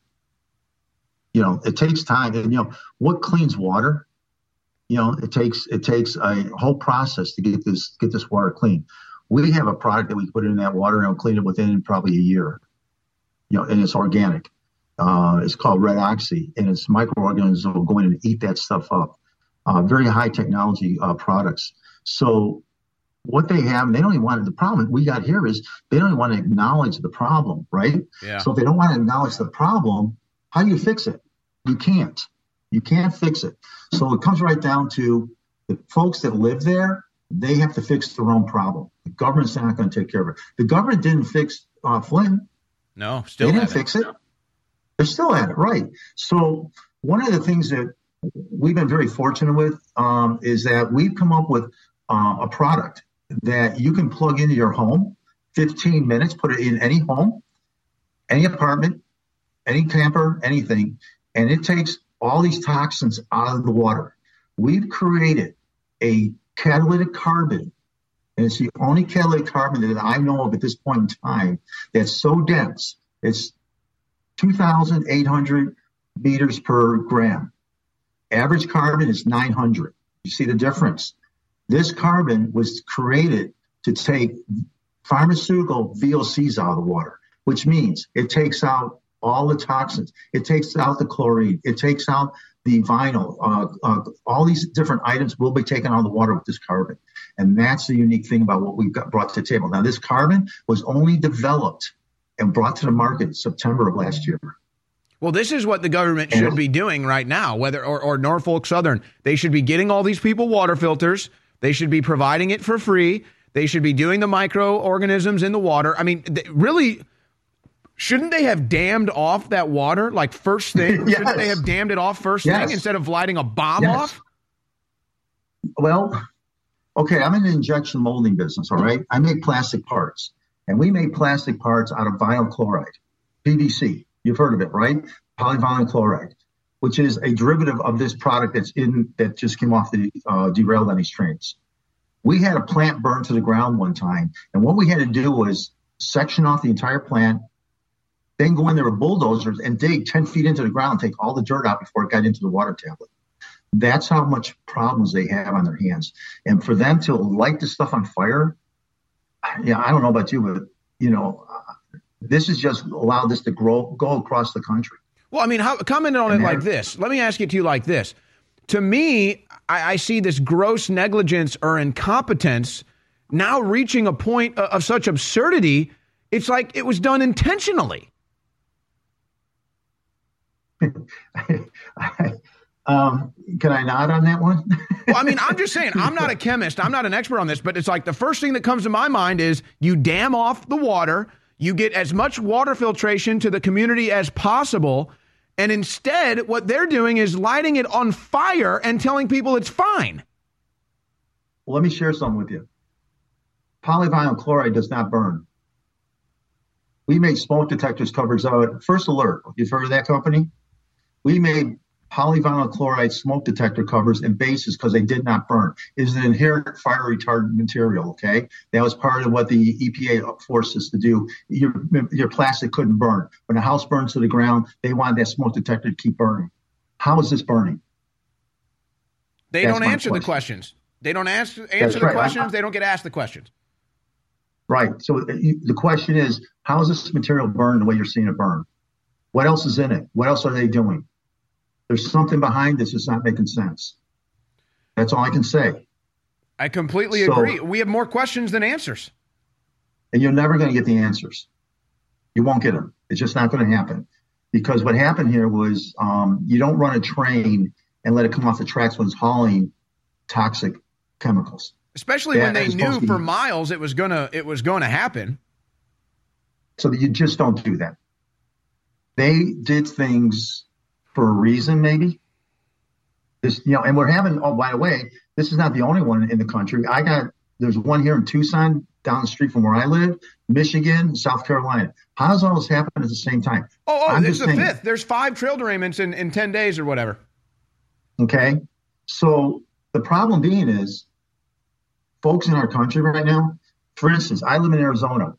You know, it takes time. And, you know, what cleans water? You know, it takes it takes a whole process to get this get this water clean. We have a product that we put in that water and we'll clean it within probably a year. You know, and it's organic. Uh, it's called Red Oxy, and it's microorganisms that will go in and eat that stuff up. Uh, very high technology uh, products. So what they have, and they don't even want to, the problem we got here is they don't even want to acknowledge the problem, right? Yeah. So if they don't want to acknowledge the problem, how do you fix it? You can't. You can't fix it. So it comes right down to the folks that live there, they have to fix their own problem. The government's not going to take care of it. The government didn't fix uh, Flint. No, still They didn't haven't. fix it. They're still at it, right. So one of the things that we've been very fortunate with um, is that we've come up with uh, a product that you can plug into your home, fifteen minutes, put it in any home, any apartment, any camper, anything, and it takes all these toxins out of the water. We've created a catalytic carbon, and it's the only catalytic carbon that I know of at this point in time that's so dense. It's two thousand eight hundred meters per gram. Average carbon is nine hundred. You see the difference? This carbon was created to take pharmaceutical V O Cs out of the water, which means it takes out all the toxins. It takes out the chlorine. It takes out the vinyl. Uh, uh, all these different items will be taken out of the water with this carbon. And that's the unique thing about what we've got brought to the table. Now, this carbon was only developed and brought to the market in September of last year. Well, this is what the government should be doing right now, whether or, or Norfolk Southern. They should be getting all these people water filters. They should be providing it for free. They should be doing the microorganisms in the water. I mean, really, Shouldn't they have dammed off that water like first thing? Yes. Shouldn't they have dammed it off first Yes. thing instead of lighting a bomb Yes. off? Well, okay, I'm in the injection molding business, all right? I make plastic parts, and we make plastic parts out of vinyl chloride, P V C. You've heard of it, right? Polyvinyl chloride, which is a derivative of this product that's in that just came off the uh, derailed on these trains. We had a plant burn to the ground one time, and what we had to do was section off the entire plant, then go in there with bulldozers and dig ten feet into the ground, take all the dirt out before it got into the water tablet. That's how much problems they have on their hands. And for them to light this stuff on fire, yeah, I don't know about you, but, you know, uh, this has just allowed this to grow, go across the country. Well, I mean, how, comment on it like this. Let me ask it to you like this. To me, I, I see this gross negligence or incompetence now reaching a point of, of such absurdity. It's like it was done intentionally. um, can I nod on that one? Well, I mean, I'm just saying, I'm not a chemist. I'm not an expert on this, but it's like the first thing that comes to my mind is you dam off the water, you get as much water filtration to the community as possible, and instead what they're doing is lighting it on fire and telling people it's fine. Well, let me share something with you. Polyvinyl chloride does not burn. We made smoke detectors covers of it. First Alert, you've heard of that company? We made polyvinyl chloride smoke detector covers and bases because they did not burn. It is an inherent fire retardant material, okay? That was part of what the E P A forced us to do. Your, your plastic couldn't burn. When a house burns to the ground, they wanted that smoke detector to keep burning. How is this burning? They That's don't my answer question. the questions. They don't ask, answer the right. questions. I- They don't get asked the questions. Right. So you- the question is, how is this material burn the way you're seeing it burn? What else is in it? What else are they doing? There's something behind this that's not making sense. That's all I can say. I completely So- agree. We have more questions than answers. And you're never going to get the answers. You won't get them. It's just not going to happen. Because what happened here was um, you don't run a train and let it come off the tracks when it's hauling toxic chemicals. Especially when That they is knew supposed to for be- miles it was gonna it was gonna happen. So that you just don't do that. They did things for a reason, maybe. This, you know, and we're having, oh, by the way, this is not the only one in the country. I got, there's one here in Tucson, down the street from where I live, Michigan, South Carolina. How does all this happen at the same time? Oh, oh, I'm this is just the saying, fifth. There's five trail derailments in, in ten days or whatever. Okay. So the problem being is, folks in our country right now, for instance, I live in Arizona.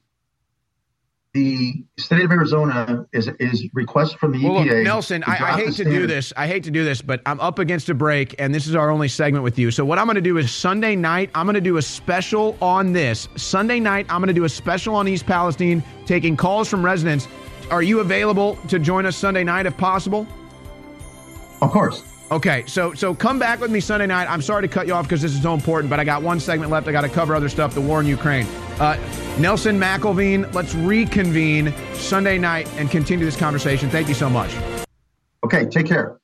The state of Arizona is is requested from the Well, E P A. look, Nelson, to I, I drop hate the to do standard. this. I hate to do this, but I'm up against a break, and this is our only segment with you. So what I'm going to do is Sunday night, I'm going to do a special on this. Sunday night, I'm going to do a special on East Palestine, taking calls from residents. Are you available to join us Sunday night if possible? Of course. Okay, so so come back with me Sunday night. I'm sorry to cut you off because this is so important, but I got one segment left. I got to cover other stuff, the war in Ukraine. Uh, Nelson McElveen, let's reconvene Sunday night and continue this conversation. Thank you so much. Okay, take care.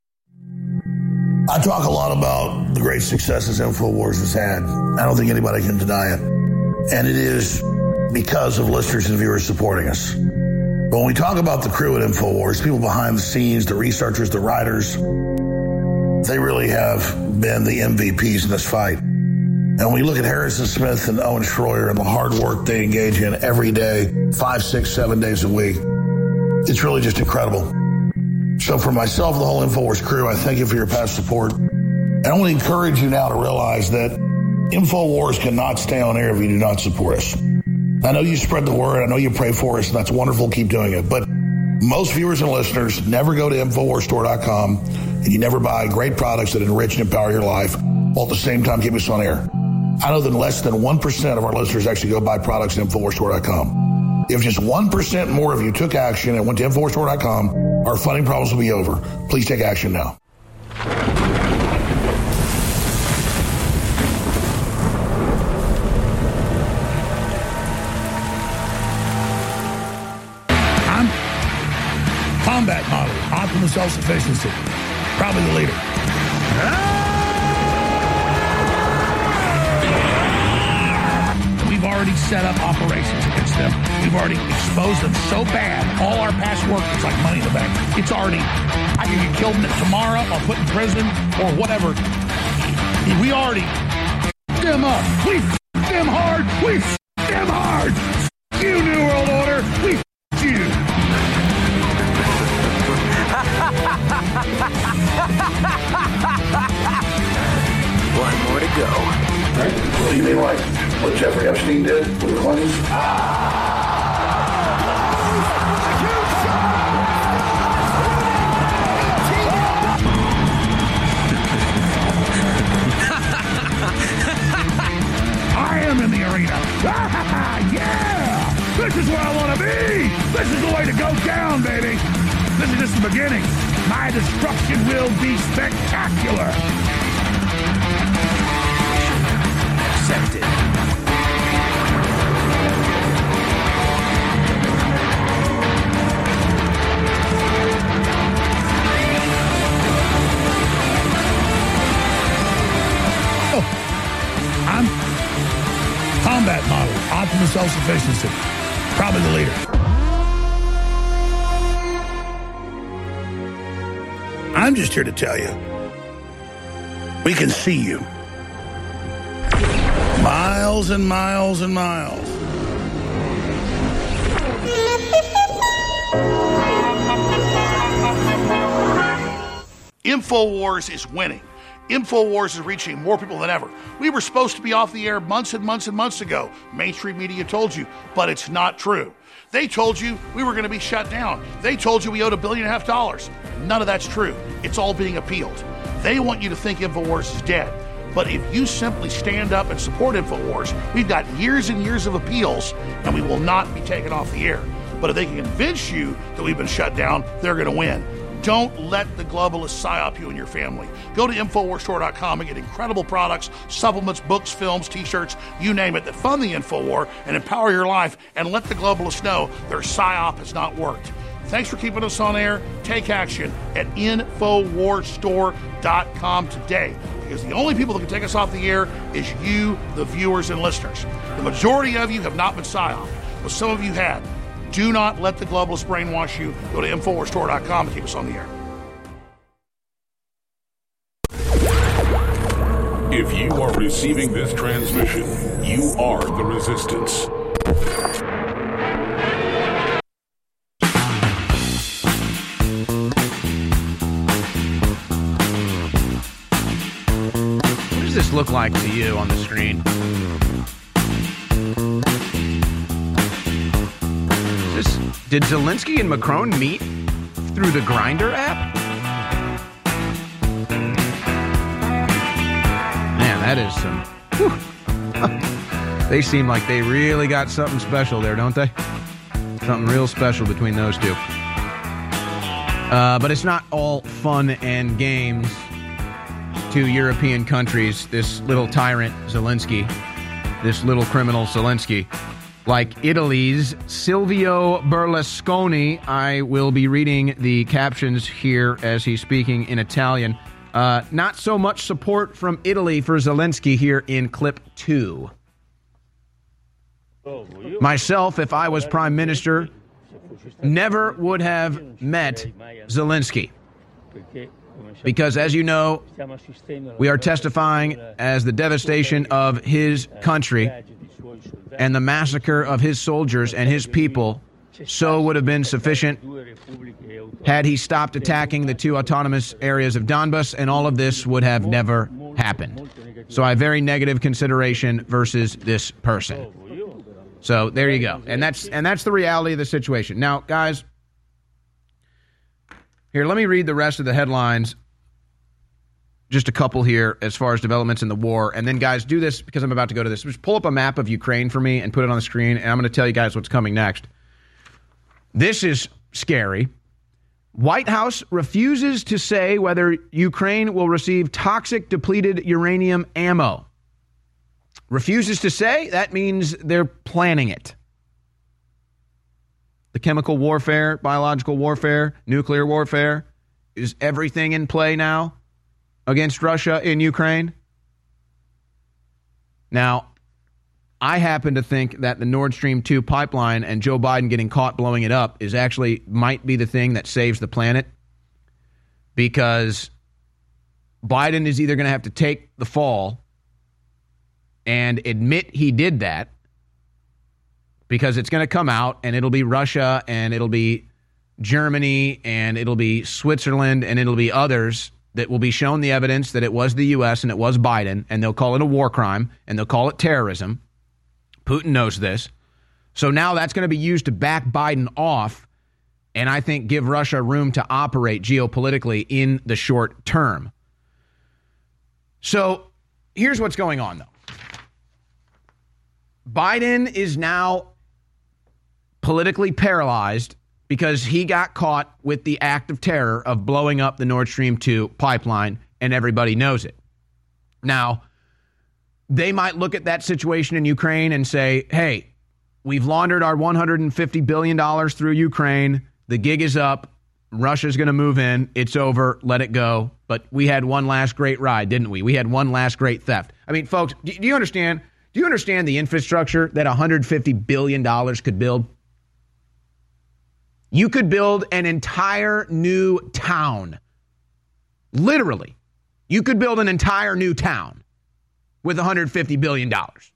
I talk a lot about the great successes InfoWars has had. I don't think anybody can deny it. And it is because of listeners and viewers supporting us. But when we talk about the crew at InfoWars, people behind the scenes, the researchers, the writers, they really have been the M V Ps in this fight. And when we look at Harrison Smith and Owen Schroyer and the hard work they engage in every day, five, six, seven days a week, it's really just incredible. So for myself and the whole InfoWars crew, I thank you for your past support. And I want to encourage you now to realize that InfoWars cannot stay on air if you do not support us. I know you spread the word. I know you pray for us, and that's wonderful. Keep doing it. But most viewers and listeners never go to Infowars Store dot com, and you never buy great products that enrich and empower your life while at the same time keep us on air. I know that less than one percent of our listeners actually go buy products at Infowars Store dot com. If just one percent more of you took action and went to Infowars Store dot com, our funding problems will be over. Please take action now. Combat model, optimal self-sufficiency. Probably the leader. We've already set up operations against against them. We've already exposed them so bad. All our past work, it's like money in the bank. It's already, I can get killed tomorrow or put in prison or whatever. We already f***ed them up. We f***ed them hard. We f***ed them hard. F*** you, New World Order. We f***ed you. One more to go. Right? Well, you mean like what Jeffrey Epstein did with the Clintons? I am in the arena. Yeah! This is where I want to be. This is the way to go down, baby. This is just the beginning. My destruction will be spectacular. Accepted. Oh, I'm combat model, optimal self-sufficiency. Probably the leader. I'm just here to tell you, we can see you. Miles and miles and miles. InfoWars is winning. InfoWars is reaching more people than ever. We were supposed to be off the air months and months and months ago. Mainstream media told you, but it's not true. They told you we were going to be shut down. They told you we owed a billion and a half dollars. None of that's true. It's all being appealed. They want you to think InfoWars is dead. But if you simply stand up and support InfoWars, we've got years and years of appeals, and we will not be taken off the air. But if they can convince you that we've been shut down, they're going to win. Don't let the globalists psyop you and your family. Go to Infowars Store dot com and get incredible products, supplements, books, films, t-shirts, you name it, that fund the InfoWar and empower your life, and let the globalists know their psyop has not worked. Thanks for keeping us on air. Take action at Infowars Store dot com today, because the only people that can take us off the air is you, the viewers and listeners. The majority of you have not been psyoped, but some of you had. Do not let the globalists brainwash you. Go to Infowars Store dot com to keep us on the air. If you are receiving this transmission, you are the resistance. What does this look like to you on the screen? This, did Zelensky and Macron meet through the Grindr app? Man, that is some... They seem like they really got something special there, don't they? Something real special between those two. Uh, but it's not all fun and games to European countries. This little tyrant Zelensky, this little criminal Zelensky, like Italy's Silvio Berlusconi. I will be reading the captions here as he's speaking in Italian. Uh, not so much support from Italy for Zelensky here in clip two. Myself, if I was prime minister, never would have met Zelensky. Because, as you know, we are testifying as the devastation of his country and the massacre of his soldiers and his people so would have been sufficient had he stopped attacking the two autonomous areas of Donbas, and all of this would have never happened. So I have very negative consideration versus this person. So there you go. And that's and that's the reality of the situation. Now, guys, here, let me read the rest of the headlines. Just a couple here as far as developments in the war. And then, guys, do this because I'm about to go to this. Just pull up a map of Ukraine for me and put it on the screen, and I'm going to tell you guys what's coming next. This is scary. White House refuses to say whether Ukraine will receive toxic depleted uranium ammo. Refuses to say? That means they're planning it. The chemical warfare, biological warfare, nuclear warfare, is everything in play now against Russia in Ukraine? Now, I happen to think that the Nord Stream two pipeline and Joe Biden getting caught blowing it up is actually might be the thing that saves the planet, because Biden is either going to have to take the fall and admit he did that, because it's going to come out and it'll be Russia and it'll be Germany and it'll be Switzerland and it'll be others that will be shown the evidence that it was the U S and it was Biden, and they'll call it a war crime and they'll call it terrorism. Putin knows this. So now that's going to be used to back Biden off, and I think give Russia room to operate geopolitically in the short term. So here's what's going on, though. Biden is now politically paralyzed because he got caught with the act of terror of blowing up the Nord Stream two pipeline, and everybody knows it. Now, they might look at that situation in Ukraine and say, hey, we've laundered our one hundred fifty billion dollars through Ukraine. The gig is up. Russia's going to move in. It's over. Let it go. But we had one last great ride, didn't we? We had one last great theft. I mean, folks, do you understand? Do you understand the infrastructure that one hundred fifty billion dollars could build? You could build an entire new town. Literally. You could build an entire new town with one hundred fifty billion dollars.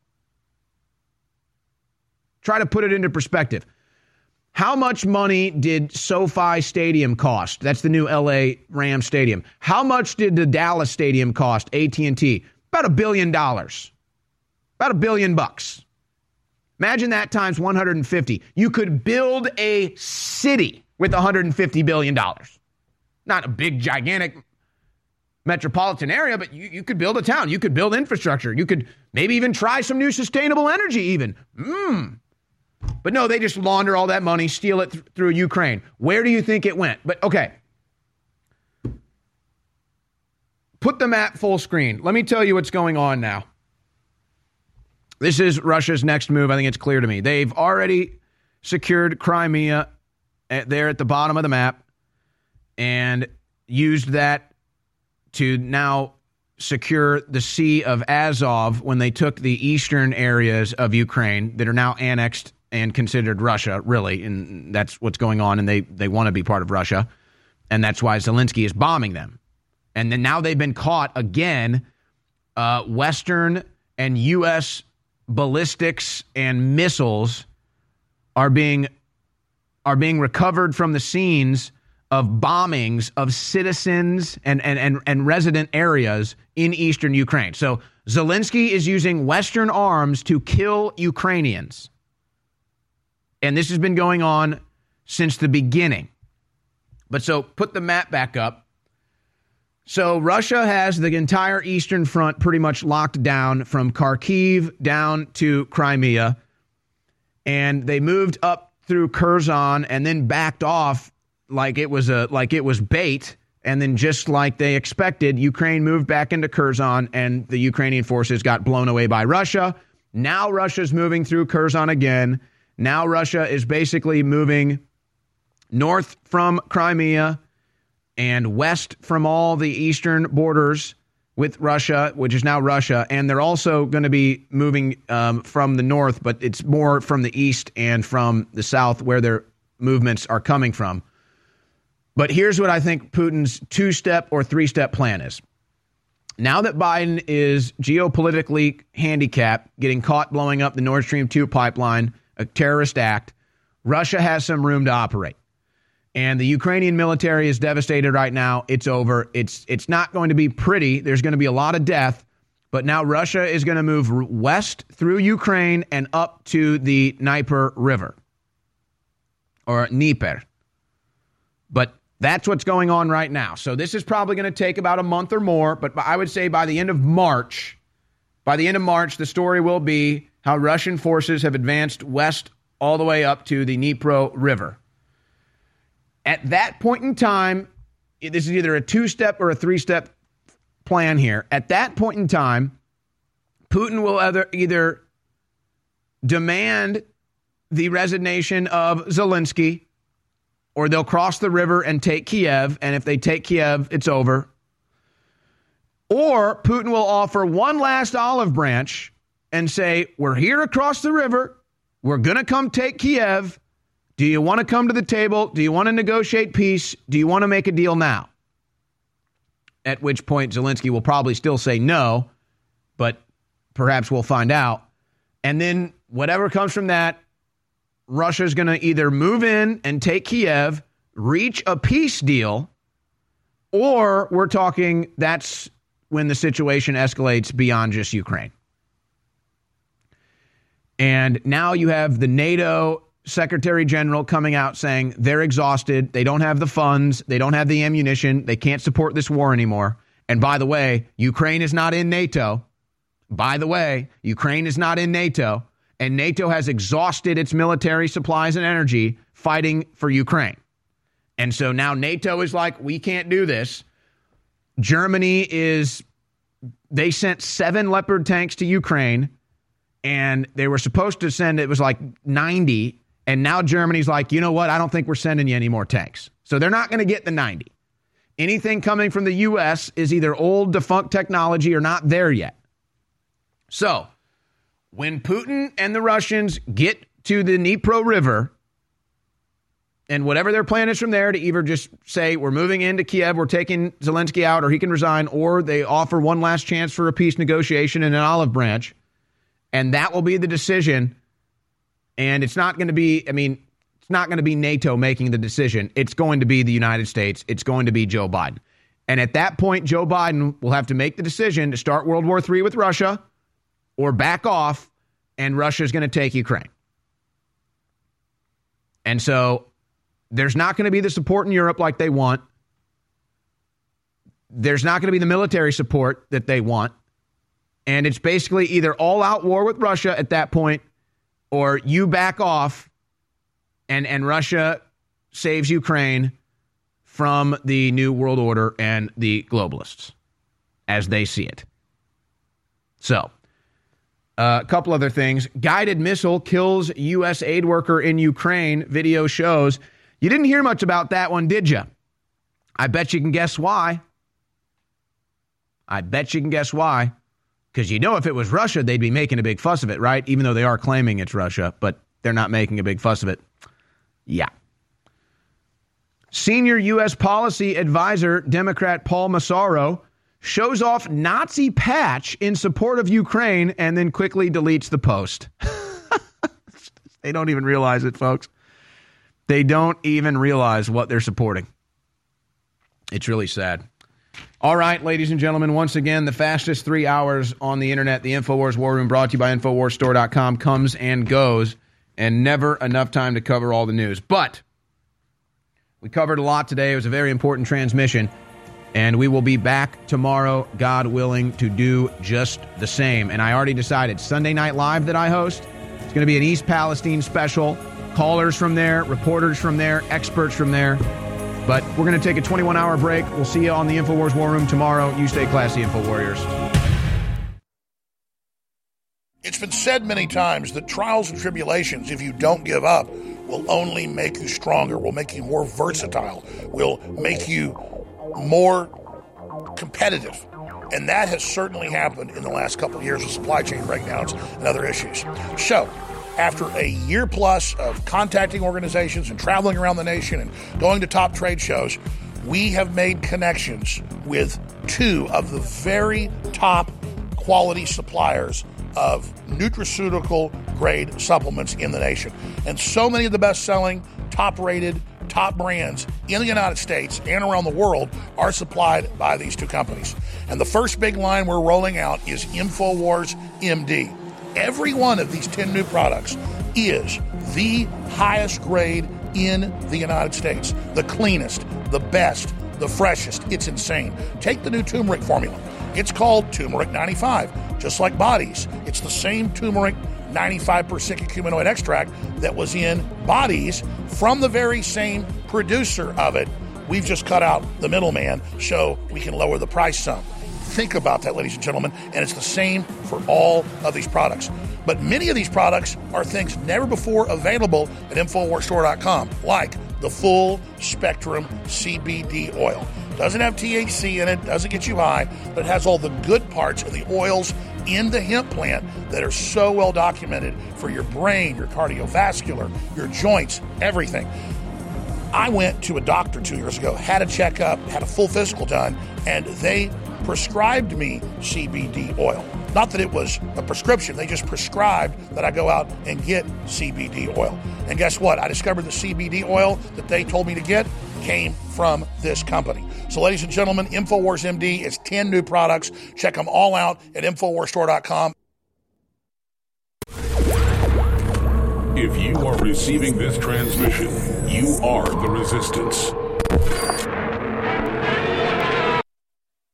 Try to put it into perspective. How much money did SoFi Stadium cost? That's the new L A Rams stadium. How much did the Dallas Stadium cost, A T and T? About a billion dollars. About a billion bucks. Imagine that times one hundred fifty. You could build a city with one hundred fifty billion dollars. Not a big, gigantic metropolitan area, but you, you could build a town. You could build infrastructure. You could maybe even try some new sustainable energy even. Mmm. But no, they just launder all that money, steal it th- through Ukraine. Where do you think it went? But okay. Put the map full screen. Let me tell you what's going on now. This is Russia's next move. I think it's clear to me. They've already secured Crimea at, there at the bottom of the map and used that to now secure the Sea of Azov when they took the eastern areas of Ukraine that are now annexed and considered Russia, really. And that's what's going on. And they, they want to be part of Russia. And that's why Zelensky is bombing them. And then now they've been caught again, uh, Western and U S ballistics and missiles are being are being recovered from the scenes of bombings of citizens and, and, and, and resident areas in eastern Ukraine. So Zelensky is using Western arms to kill Ukrainians. And this has been going on since the beginning. But so put the map back up. So Russia has the entire eastern front pretty much locked down from Kharkiv down to Crimea. And they moved up through Kherson and then backed off like it was a like it was bait. And then just like they expected, Ukraine moved back into Kherson and the Ukrainian forces got blown away by Russia. Now Russia's moving through Kherson again. Now Russia is basically moving north from Crimea and west from all the eastern borders with Russia, which is now Russia. And they're also going to be moving um, from the north, but it's more from the east and from the south where their movements are coming from. But here's what I think Putin's two-step or three-step plan is. Now that Biden is geopolitically handicapped, getting caught blowing up the Nord Stream two pipeline, a terrorist act, Russia has some room to operate. And the Ukrainian military is devastated right now. It's over. It's it's not going to be pretty. There's going to be a lot of death. But now Russia is going to move west through Ukraine and up to the Dnieper River. Or Dnieper. But that's what's going on right now. So this is probably going to take about a month or more. But I would say by the end of March, by the end of March, the story will be how Russian forces have advanced west all the way up to the Dnieper River. At that point in time, this is either a two-step or a three-step plan here. At that point in time, Putin will either, either demand the resignation of Zelensky, or they'll cross the river and take Kiev, and if they take Kiev, it's over. Or Putin will offer one last olive branch and say, we're here across the river. We're going to come take Kiev. Do you want to come to the table? Do you want to negotiate peace? Do you want to make a deal now? At which point Zelensky will probably still say no, but perhaps we'll find out. And then whatever comes from that, Russia's going to either move in and take Kiev, reach a peace deal, or we're talking that's when the situation escalates beyond just Ukraine. And now you have the NATO Secretary General coming out saying they're exhausted. They don't have the funds. They don't have the ammunition. They can't support this war anymore. And by the way, Ukraine is not in NATO. By the way, Ukraine is not in NATO. And NATO has exhausted its military supplies and energy fighting for Ukraine. And so now NATO is like, we can't do this. Germany is, they sent seven Leopard tanks to Ukraine. And they were supposed to send, it was like ninety. And now Germany's like, you know what? I don't think we're sending you any more tanks. So they're not going to get the ninety. Anything coming from the U S is either old, defunct technology or not there yet. So when Putin and the Russians get to the Dnipro River, and whatever their plan is from there to either just say, we're moving into Kiev, we're taking Zelensky out, or he can resign, or they offer one last chance for a peace negotiation in an olive branch, and that will be the decision. And it's not going to be, I mean, it's not going to be NATO making the decision. It's going to be the United States. It's going to be Joe Biden. And at that point, Joe Biden will have to make the decision to start World War Three with Russia or back off, and Russia is going to take Ukraine. And so there's not going to be the support in Europe like they want. There's not going to be the military support that they want. And it's basically either all-out war with Russia at that point, or you back off and, and Russia saves Ukraine from the New World Order and the globalists as they see it. So, uh, a couple other things. Guided missile kills U S aid worker in Ukraine, video shows. You didn't hear much about that one, did you? I bet you can guess why. I bet you can guess why. Because you know if it was Russia, they'd be making a big fuss of it, right? Even though they are claiming it's Russia, but they're not making a big fuss of it. Yeah. Senior U S policy advisor, Democrat Paul Massaro, shows off Nazi patch in support of Ukraine and then quickly deletes the post. They don't even realize it, folks. They don't even realize what they're supporting. It's really sad. All right, ladies and gentlemen, once again, the fastest three hours on the internet, the InfoWars War Room, brought to you by Infowars Store dot com, comes and goes, and never enough time to cover all the news. But we covered a lot today. It was a very important transmission, and we will be back tomorrow, God willing, to do just the same. And I already decided Sunday Night Live that I host, it's going to be an East Palestine special. Callers from there, reporters from there, experts from there. But we're going to take a twenty-one hour break. We'll see you on the InfoWars War Room tomorrow. You stay classy, InfoWarriors. It's been said many times that trials and tribulations, if you don't give up, will only make you stronger, will make you more versatile, will make you more competitive. And that has certainly happened in the last couple of years with supply chain breakdowns and other issues. So, after a year plus of contacting organizations and traveling around the nation and going to top trade shows, we have made connections with two of the very top quality suppliers of nutraceutical grade supplements in the nation. And so many of the best-selling, top-rated, top brands in the United States and around the world are supplied by these two companies. And the first big line we're rolling out is InfoWars M D. Every one of these ten new products is the highest grade in the United States. The cleanest, the best, the freshest. It's insane. Take the new turmeric formula. It's called Turmeric ninety-five, just like Bodies. It's the same turmeric ninety-five percent curcuminoid extract that was in Bodies from the very same producer of it. We've just cut out the middleman so we can lower the price some. Think about that, ladies and gentlemen, and it's the same for all of these products. But many of these products are things never before available at Infowars Store dot com, like the full spectrum C B D oil. Doesn't have T H C in it, doesn't get you high, but it has all the good parts of the oils in the hemp plant that are so well documented for your brain, your cardiovascular, your joints, everything. I went to a doctor two years ago, had a checkup, had a full physical done, and they prescribed me C B D oil. Not that it was a prescription, they just prescribed that I go out and get C B D oil. And guess what? I discovered the C B D oil that they told me to get came from this company. So ladies and gentlemen, InfoWars M D is ten new products. Check them all out at Infowars Store dot com. If you are receiving this transmission, you are the resistance.